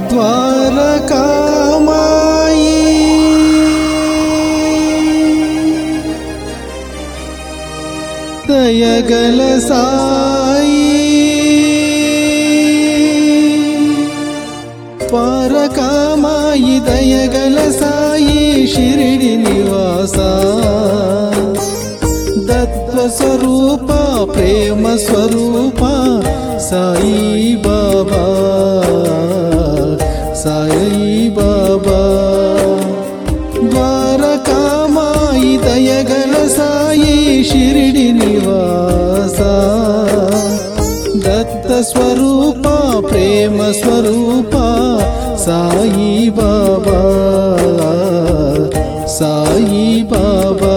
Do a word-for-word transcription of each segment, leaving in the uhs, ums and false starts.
ద్వారకామాయి దయగల సాయి ద్వారకామాయి దయగల సాయి షిరిడి నివాస దత్త స్వరూప ప్రేమ స్వరూప సాయి బాబా సాయి బాబా ద్వారకామాయి దయగల సాయి షిరిడి నివాస దత్త స్వరూప ప్రేమ స్వరూప సాయి బాబా సాయి బాబా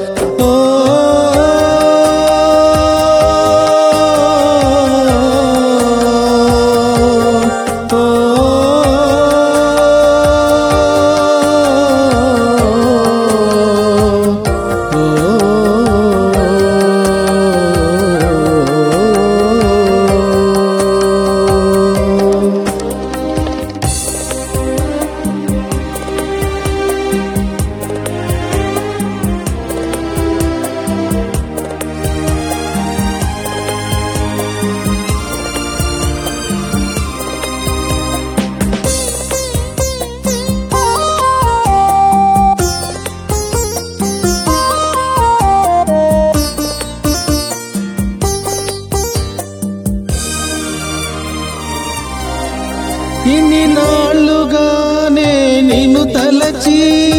ఇన్ని నాళ్ళుగానే నిన్ను తలచి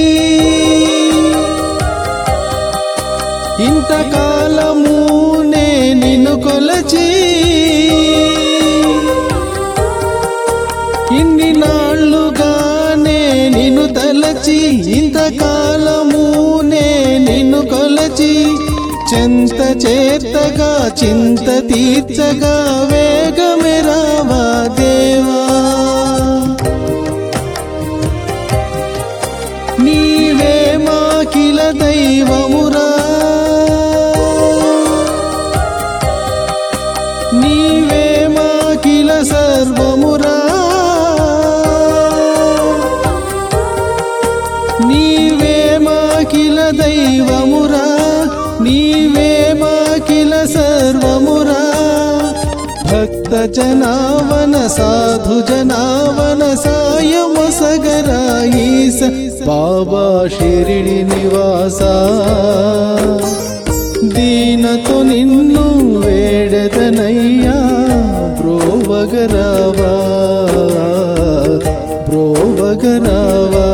ఇంతకాలము నే నిన్ను కొలచి ఇన్ని నాళ్ళుగానే నిన్ను తలచి ఇంతకాలము నే నిన్ను కొలచి చెంత చేర్తగా చింత తీర్చగా వేగమే రావా దేవా నీవే మాకిల దైవమురా నీవే మాకిల సర్వమురా నీవే మాకిల దైవమురా నీవే మాకిల సర్వమురా భక్త జనావన సాధు జనావన సాయమ సగరాయీస బాబా షిరిడి నివాస దీనతో నిన్ను వేడదనయ్యా బ్రోవగరావా బ్రోవగరావా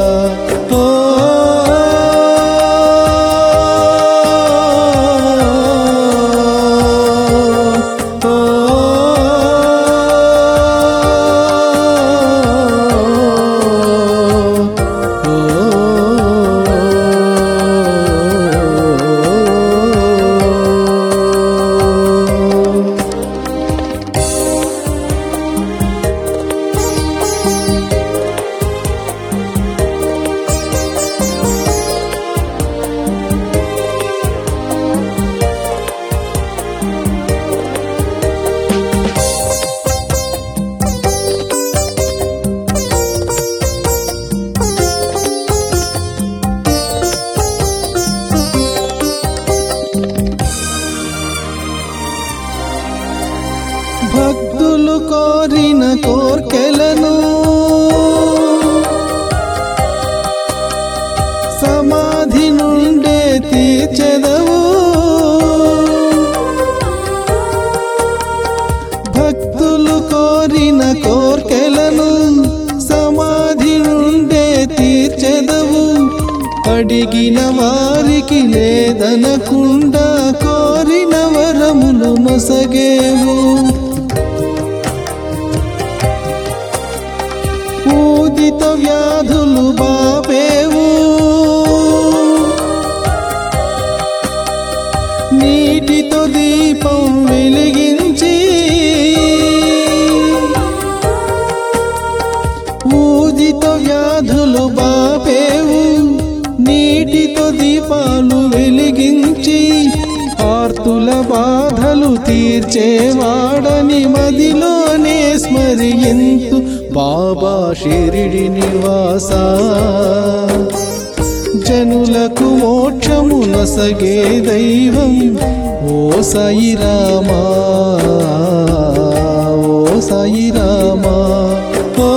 భక్తులు కోరిన కోర్కెలను సమాధి నుండే తీర్చెదవు భక్తులు కోరిన కోర్కెలను సమాధి నుండే తీర్చెదవు అడిగిన వారికి లేదనకుండా కోరిన వరములు నొసగేవు ఊదిత వ్యాధులు బాపేవు నీటితో దీపం వెలిగించి ఊదిత వ్యాధులు బాపేవు నీటితో దీపాలు వెలిగించి ఆర్తుల బాధలు తీర్చేవాడని మదిలోనే స్మరింతు బాబా షిరిడి నివాస జనులకు మోక్షము నొసగే దైవం ఓ సాయి రామా ఓ సాయి రామా ఓ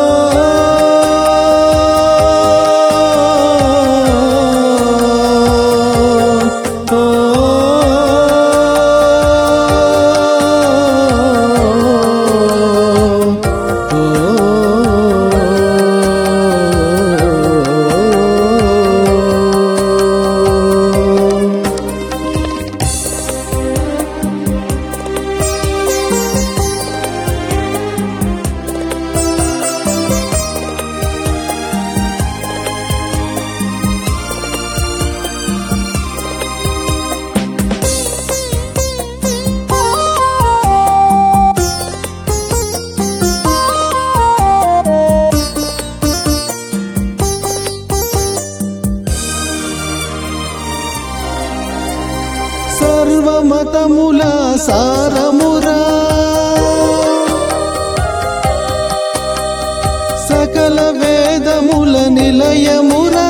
సర్వమతముల సారమురా సకల వేదముల నిలయమురా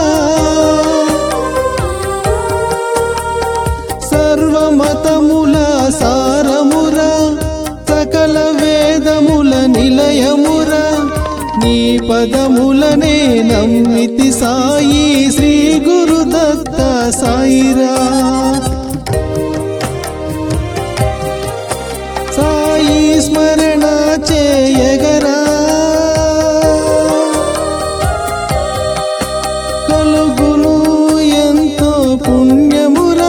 సర్వమతముల సారమురా సకల వేదముల నిలయమురా నీ పదములనే నమ్మితి సాయి శ్రీ గురుదత్త సాయిరా సాయి స్మరణ చేయగరా కలుగును ఎంతో పుణ్యమురా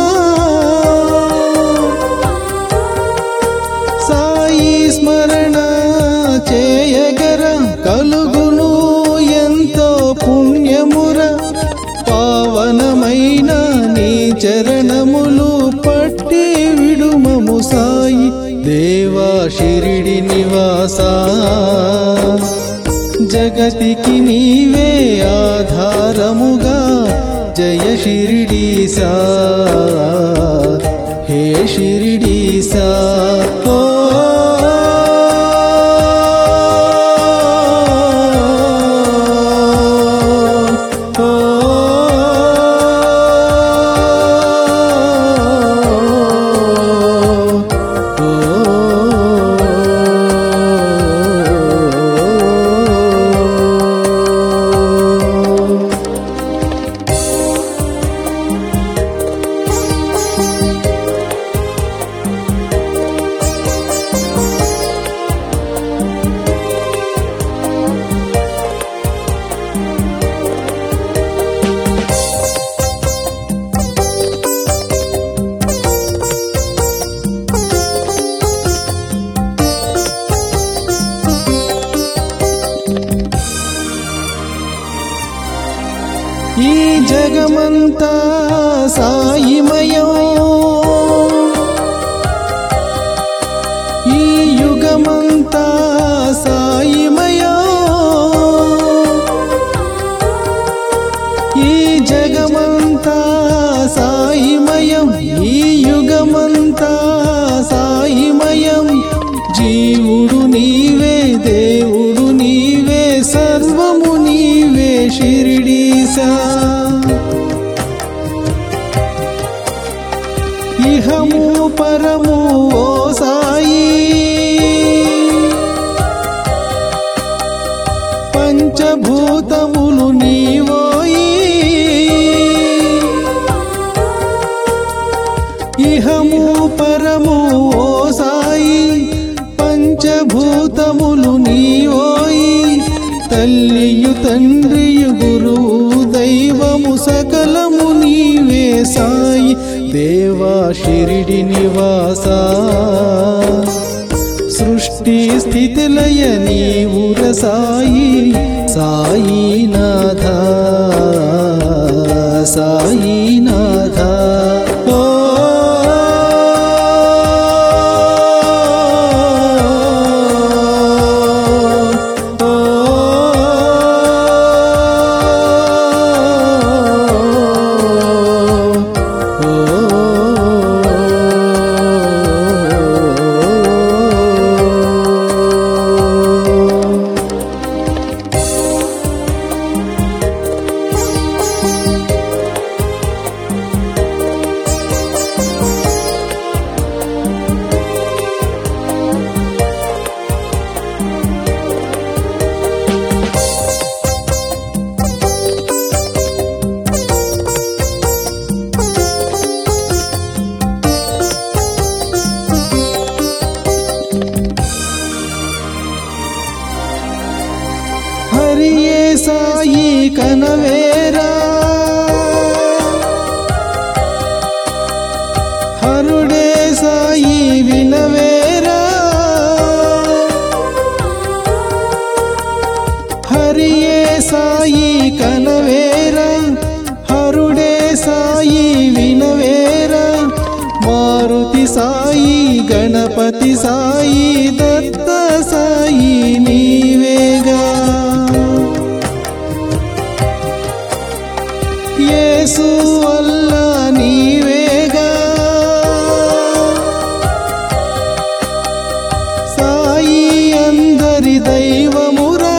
సాయి స్మరణ చేయగరా కలుగును ఎంతో పుణ్యమురా పావనమైన నీ చరణములు పట్టి విడుమము సాయి దేవా షిరిడి నివాస జగతికి నీవే ఆధారముగా జయ షిరిడీసా హే షిరిడీసా ఓ ఈ జగమంతా సాయిమయం ఈ యుగమంతా సాయిమయం ఈ జగమంతా సాయిమయం ఈ యుగమంతా సాయిమయం జీవుడు నీవే దేవుడు నీవే సర్వము నీవే షిరిడీసా ఇహము పరము ఓ సాయి పంచభూతములు నీవోయి ఇహము పరము ఓ సాయి పంచభూతములు నీవోయి తల్లియు తండ్రియు గురువు దైవము సకలము నీవే సాయి దేవా షిరిడి నివాస సృష్టి స్థితి లయ నీవుర సాయి సాయినాథ సాయినాథ ఓ సాయి కనవేరా హరుడే సాయి వినవేరా హరియే సాయి కనవేరా హరుడే సాయి వినవేరా మారుతి సాయి గణపతి సాయి దత్త సాయి నీవేగా యేసు అల్లా నీవేగా సాయి అందరి దైవమురా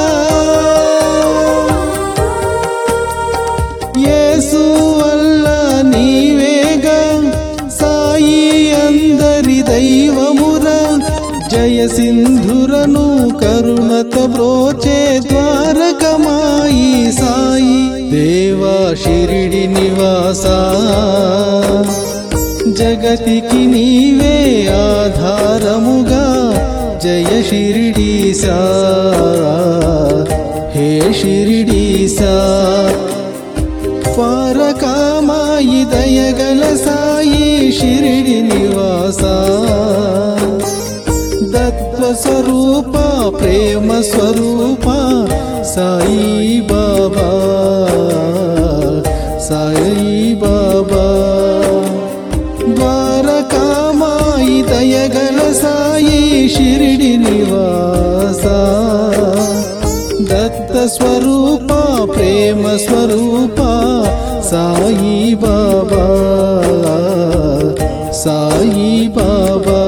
యేసు అల్లా నీవేగా సాయి అందరి దైవమురా జయ సింధురను కరుణత బ్రోచే ద్వారకమాయి సాయి దేవా షిరిడి నివాసా జగతికి నీవే ఆధారముగా జయ షిరిడీసా హే షిరిడీసా ద్వారకమాయి దయగల సాయి షిరిడి నివాసా దత్త స్వరూప ప్రేమ స్వరూప సాయి బాబా సాయి బాబా ద్వారకమాయి దయగల సాయి షిరిడి నివాసా దత్త స్వరూప ప్రేమ స్వరూప సాయి బాబా సాయి బాబా